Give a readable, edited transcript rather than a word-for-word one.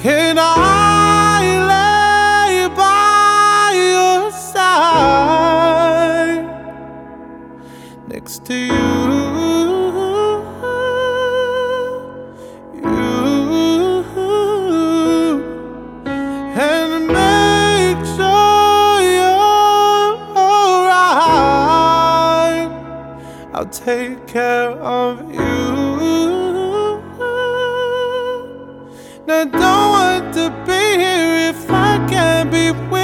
Can I lay by your side next to you? And make sure you're alright. I'll take care of you. Now, don't want to be here if I can't be with you.